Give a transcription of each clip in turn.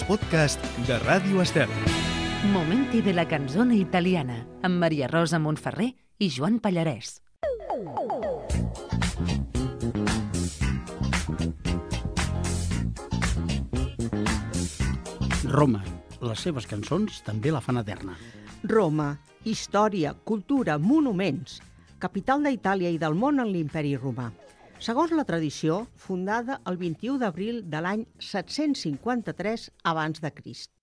els podcasts de Ràdio Estel. Momenti de la canzone italiana amb Maria Rosa Montferrer i Joan Pallarès. Roma, les seves cançons també la fan eterna. Roma, història, cultura, monuments, capital d'Itàlia i del món en l'Imperi Romà. Segons la tradició, fundada el 21 d'abril de l'any 753 abans de Crist.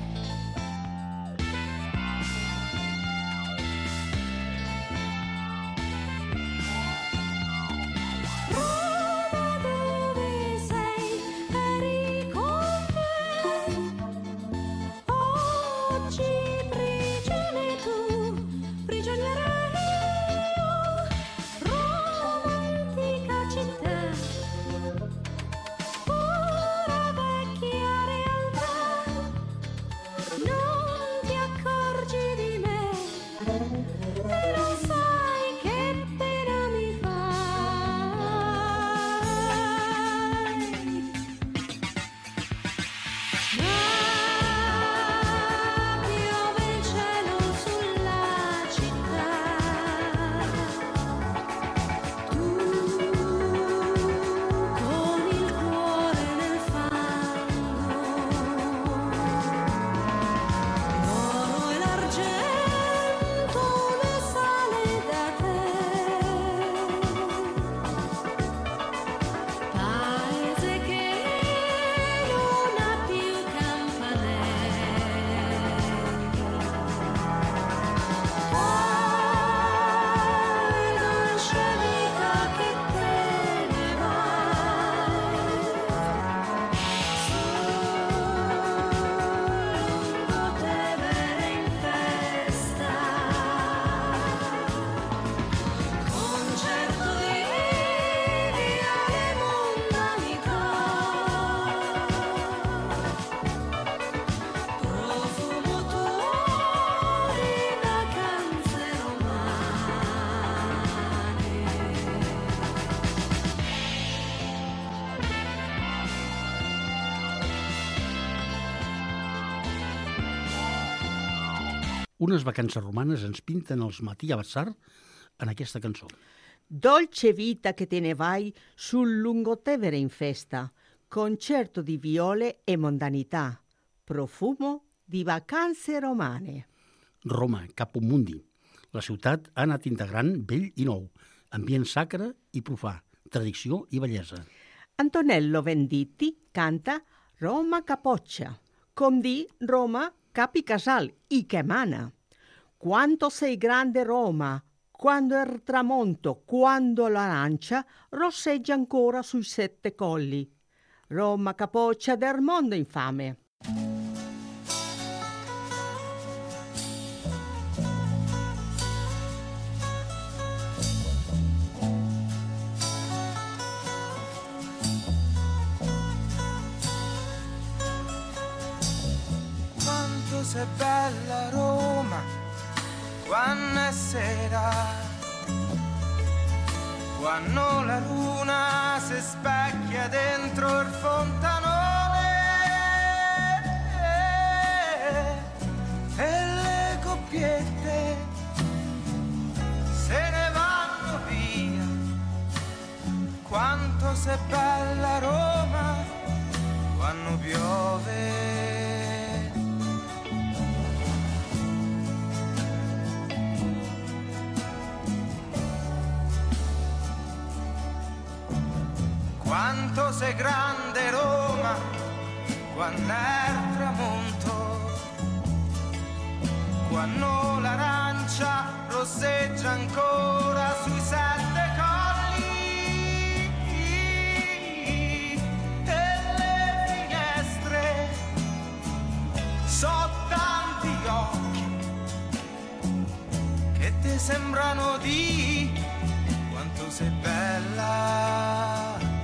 Unes vacances romanes ens pinten els Mattia Bazzar en aquesta cançó. Dolce vita che te ne vai sul lungotevere in festa, concerto di viole e mondanità, profumo di vacanze romane. Roma, Capumundi. La ciutat ha anat integrant vell i nou, ambient sacre i profà, tradició i bellesa. Antonello Venditti canta Roma capoccia, com dir Roma capi casal i che mana. Quanto sei grande Roma, quando il tramonto, quando l'arancia rosseggia ancora sui 7 colli. Roma capoccia del mondo infame. Quanto sei bella Roma, quando è sera, quando la luna si specchia dentro il fontanone e le coppiette se ne vanno via. Quanto sei bella Roma, quando piove. Quanto sei grande Roma, quando è il tramonto, quando l'arancia rosseggia ancora sui 7 colli e le finestre so tanti occhi che ti sembrano di quanto sei bella.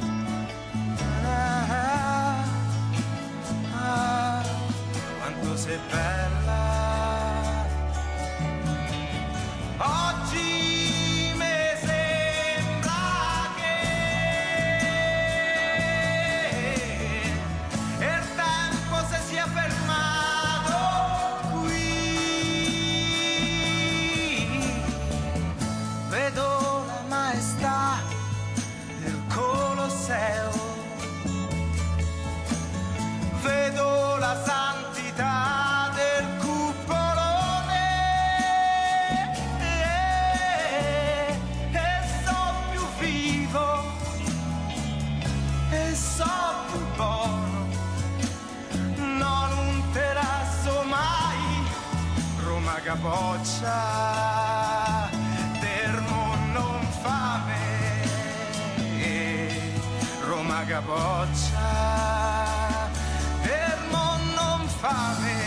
Quanto sei bella. Oggi mi sembra che il tempo si sia fermato capoccia, Termo non fame, Roma capoccia, Termo non fame.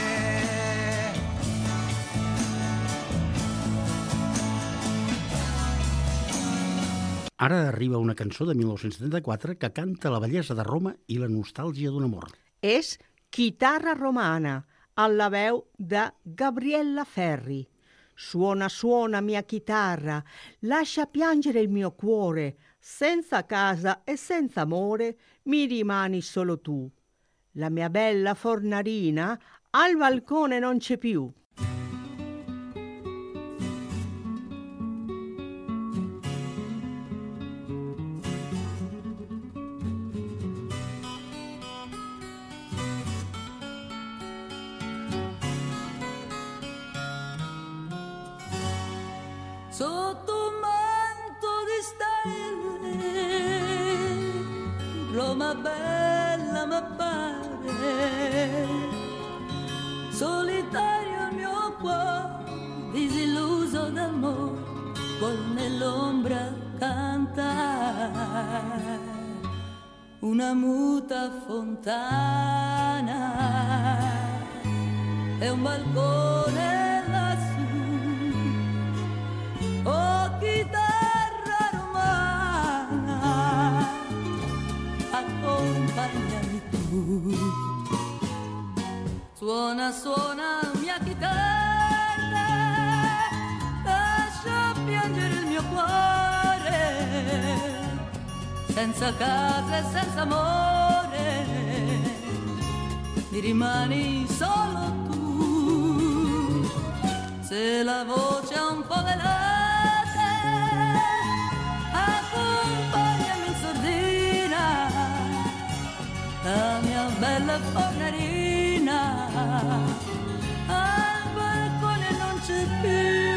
Ara arriba una cançó de 1974 que canta la bellesa de Roma i la nostàlgia d'un amor. És Chitarra romana, alla veu de Gabriella Ferri. Suona, suona mia chitarra, lascia piangere il mio cuore, senza casa e senza amore mi rimani solo tu. La mia bella fornarina al balcone non c'è più. Sotto un manto di stelle, Roma bella m'appare, solitario il mio cuore, disilluso d'amore, vuol nell'ombra cantare una muta fontana e un balcone lassù. Oh, chitarra romana, accompagnami tu. Suona, suona mia chitarra, lascia piangere il mio cuore, senza casa e senza amore, mi rimani solo tu. Se la voce ha un po' velata, accompagnami in sordina, la mia bella fornarina, al balcone non c'è più.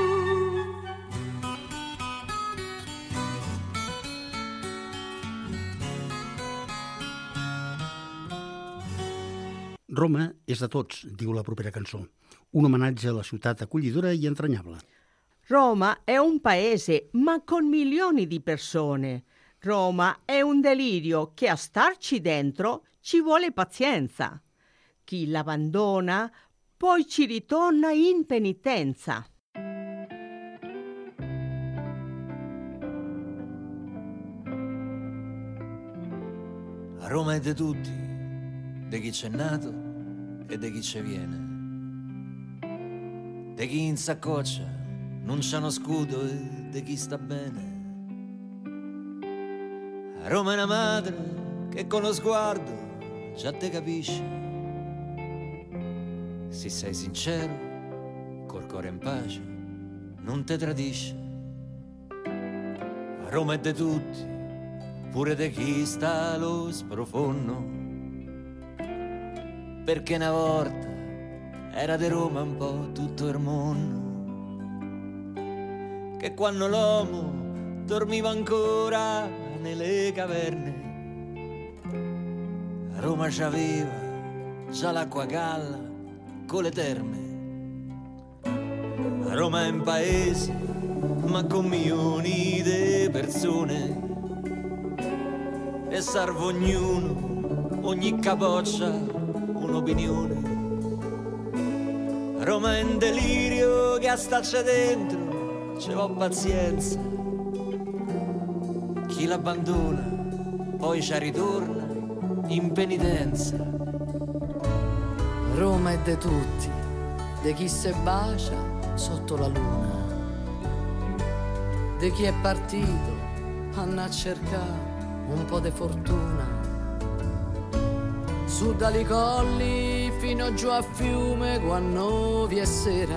Roma és de tots, diu la propera cançó. Un homenatge a la ciutat acollidora i entranyable. Roma è un paese, ma con milioni di persone. Roma è un delirio che a starci dentro ci vuole pazienza. Chi l'abbandona poi ci ritorna in penitenza. A Roma è di tutti, di chi c'è nato e di chi ci viene, di chi in saccoccia non c'ha uno scudo e di chi sta bene. A Roma è una madre che con lo sguardo già te capisce, se sei sincero, col cuore in pace, non te tradisce. A Roma è di tutti, pure di chi sta allo sprofondo, perché una volta era di Roma un po' tutto il mondo, che quando l'uomo dormiva ancora nelle caverne, a Roma c'aveva già l'acqua galla con le terme. A Roma è un paese, ma con milioni di persone, e serve ognuno, ogni capoccia, un'opinione. Roma è un delirio che a starci dentro ci va pazienza. Chi l'abbandona poi ci ritorna in penitenza. Roma è de tutti, de chi se bacia sotto la luna, de chi è partito a cercare un po' di fortuna, su dai colli fino giù a fiume quando vi è sera,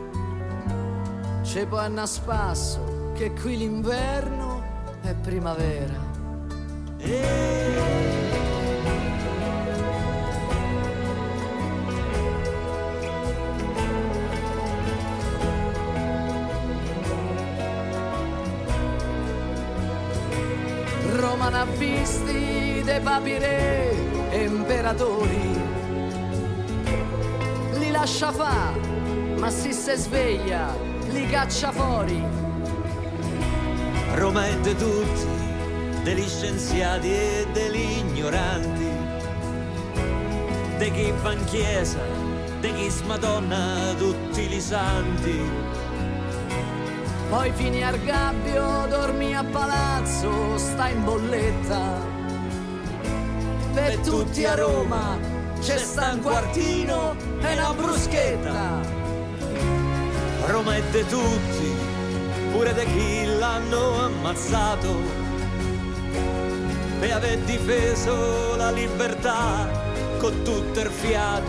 c'è poi a spasso che qui l'inverno è primavera. Roma n'ha visti dei papi re e imperatori, li lascia fa, ma si se sveglia, li caccia fuori. Roma è de tutti, degli scienziati e degli ignoranti, de chi va in chiesa, de chi smadonna tutti i santi. Poi fini al gabbio, dormi a palazzo, sta in bolletta. Per tutti a Roma c'è sta un quartino e una bruschetta. Roma è de tutti, pure de chi l'hanno ammazzato, per aver difeso la libertà con tutto il fiato.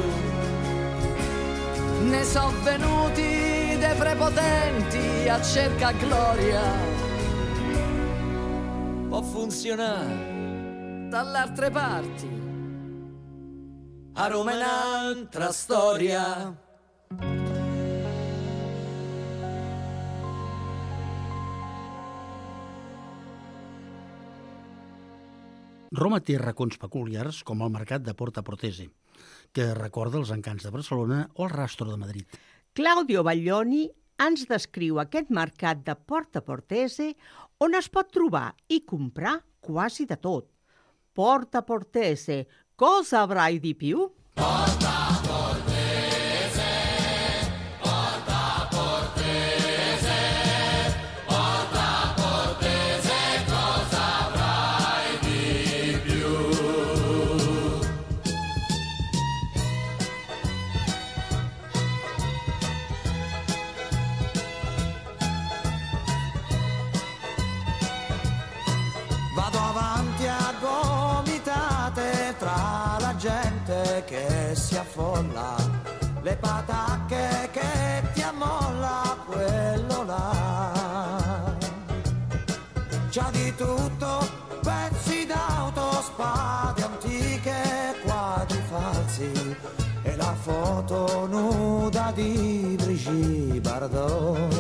Ne so venuti dei prepotenti a cerca gloria. Può funzionare Dall'altre parti a Roma è un'altra storia. Roma té racons peculiars com el mercat de Porta Portese, que recorda els encants de Barcelona o el Rastro de Madrid. Claudio Baglioni ens descriu aquest mercat de Porta Portese on es pot trobar i comprar quasi de tot. Porta Portese, cosa avrai di più? Vado avanti a gomitate tra la gente che si affolla, le patacche che ti ammolla quello là. C'ha di tutto, pezzi d'auto, spade antiche, quadri falsi e la foto nuda di Brigitte Bardot.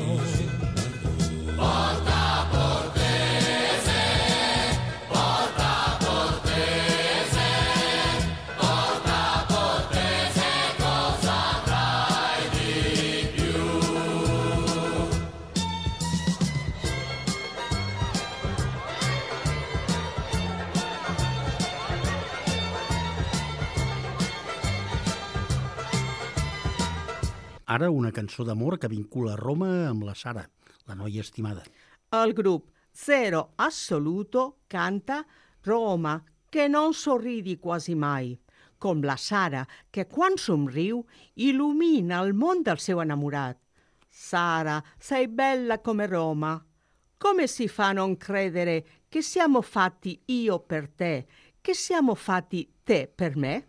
Ara una cançó d'amor que vincula Roma amb la Sara, la noia estimada. El grup Zero Assoluto canta Roma, che non sorridi quasi mai, com la Sara, che quan somriu il·lumina el món del seu enamorat. Sara, sei bella come Roma. Come si fa a non credere che siamo fatti io per te, che siamo fatti te per me?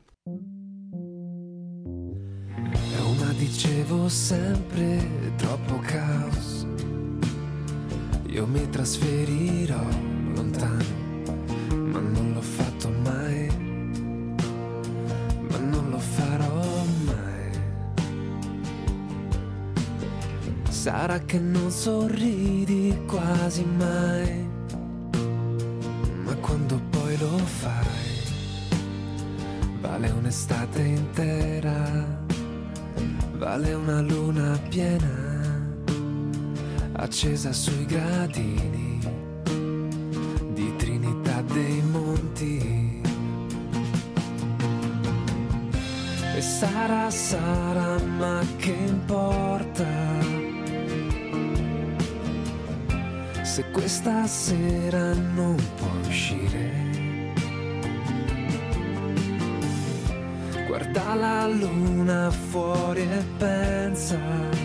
Roma dicevo sempre troppo caos, io mi trasferirò lontano, ma non l'ho fatto mai, ma non lo farò mai. Sarà che non sorridi quasi mai, ma quando poi lo fai vale un'estate intera, vale una luna piena accesa sui gradini di Trinità dei Monti. E sarà, ma che importa se questa sera non puoi uscire? Guarda la luna fuori e pensa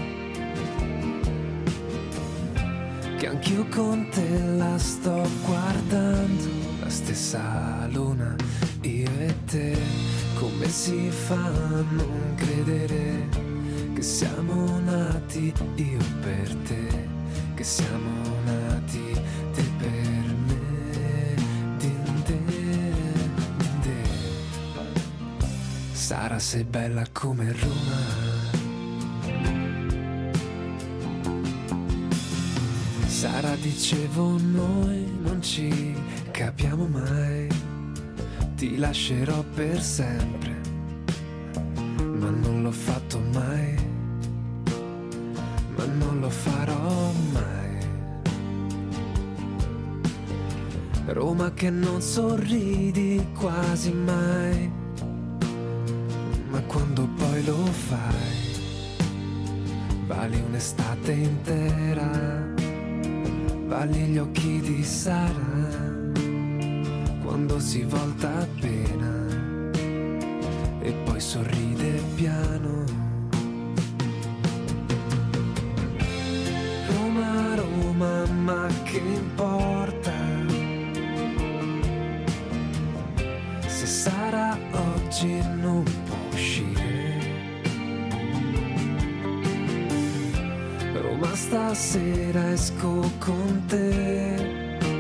che anch'io con te la sto guardando, la stessa luna, io e te. Come si fa a non credere che siamo nati io per te, che siamo nati te per me, dinde. Sara, sei bella come Roma, Sara, dicevo noi non ci capiamo mai, ti lascerò per sempre, ma non l'ho fatto mai, ma non lo farò mai. Roma che non sorridi quasi mai, ma quando poi lo fai, vali un'estate intera, vali gli occhi di Sara, quando si volta appena e poi sorride piano. Roma, Roma, ma che importa se Sara oggi non può uscire? Roma, stasera esco con te,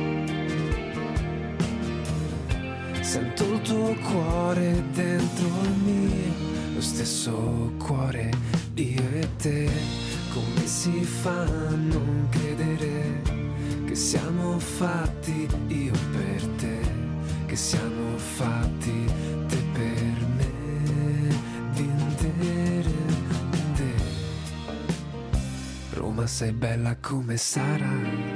sento il tuo cuore dentro il mio, lo stesso cuore, io e te. Come si fa a non credere che siamo fatti io per te, che siamo fatti te per me, dindere, de. Roma, sei bella come Sara.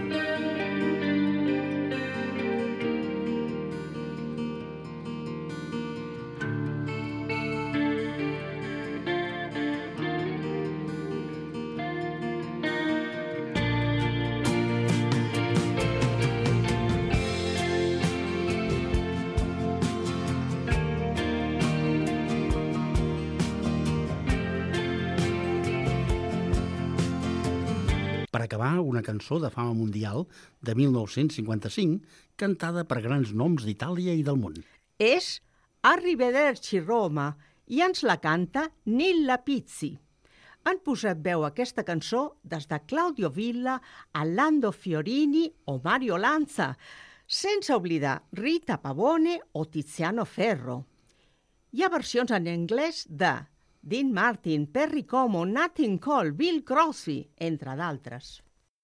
Per acabar, una cançó de fama mundial de 1955 cantada per grans noms d'Itàlia i del món. És Arrivederci Roma i ens la canta Nilla Pizzi. Han posat veu a aquesta cançó des de Claudio Villa, Orlando Fiorini o Mario Lanza, sense oblidar Rita Pavone o Tiziano Ferro. Hi ha versions en anglès de Dean Martin, Perry Como, Nat King Cole, Bill Crosby, entre d'altres.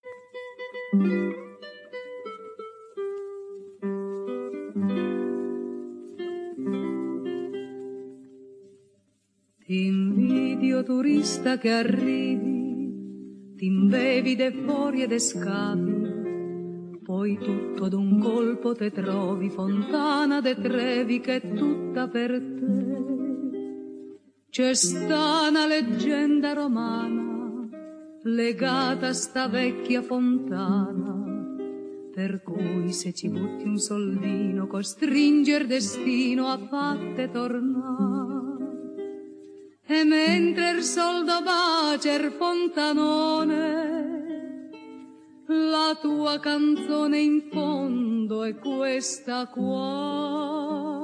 Ti invidio turista che arrivi, ti imbevi de fuori e de scavi, poi tutto ad un colpo te trovi Fontana de Trevi che è tutta per te. C'è sta una leggenda romana legata a sta vecchia fontana, per cui se ci butti un soldino costringe il destino a fatte tornare. E mentre il soldo bacia il fontanone, la tua canzone in fondo è questa qua.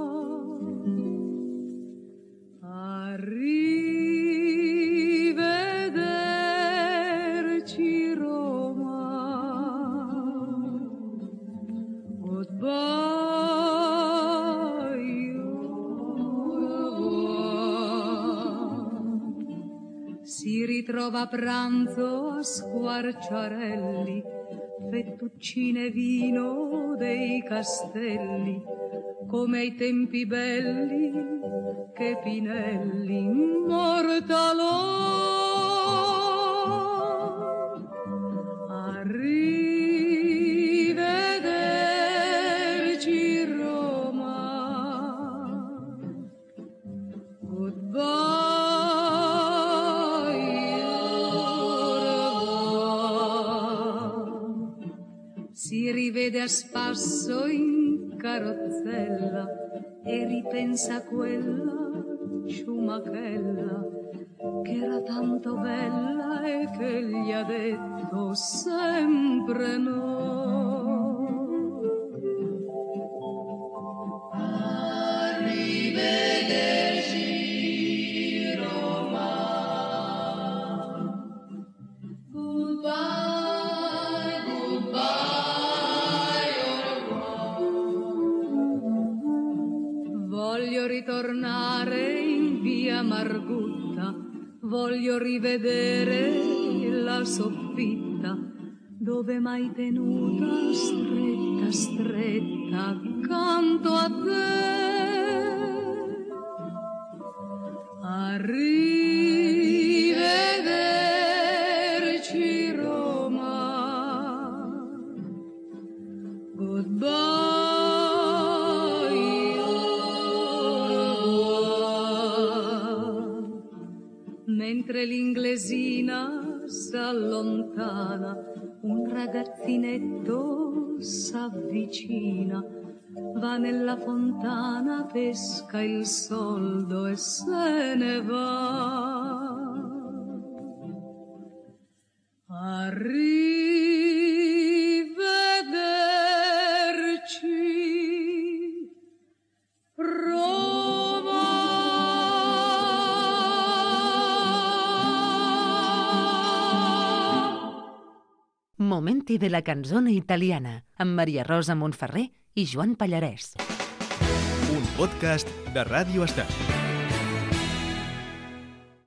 Arrivederci Roma, goodbye, si ritrova a pranzo a Squarciarelli, fettuccine e vino dei castelli, come ai tempi belli che Pinelli immortalò. Arrivederci Roma, goodbye, si rivede a spasso in carrozzella e ripensa a quella ciumachella che era tanto bella e che gli ha detto sempre no. Arrivederci Roma, goodbye, goodbye, voglio ritornare in via Margutta, voglio rivedere la soffitta dove m'hai tenuta stretta, stretta accanto a te. Arrivederci Mentre l'inglesina s'allontana, un ragazzinetto s'avvicina, va nella fontana, pesca il soldo e se ne va. Arrivederci, Roma. Momenti de la canzone italiana amb Maria Rosa Montferrer i Joan Pallarès. Un podcast de Ràdio Estel.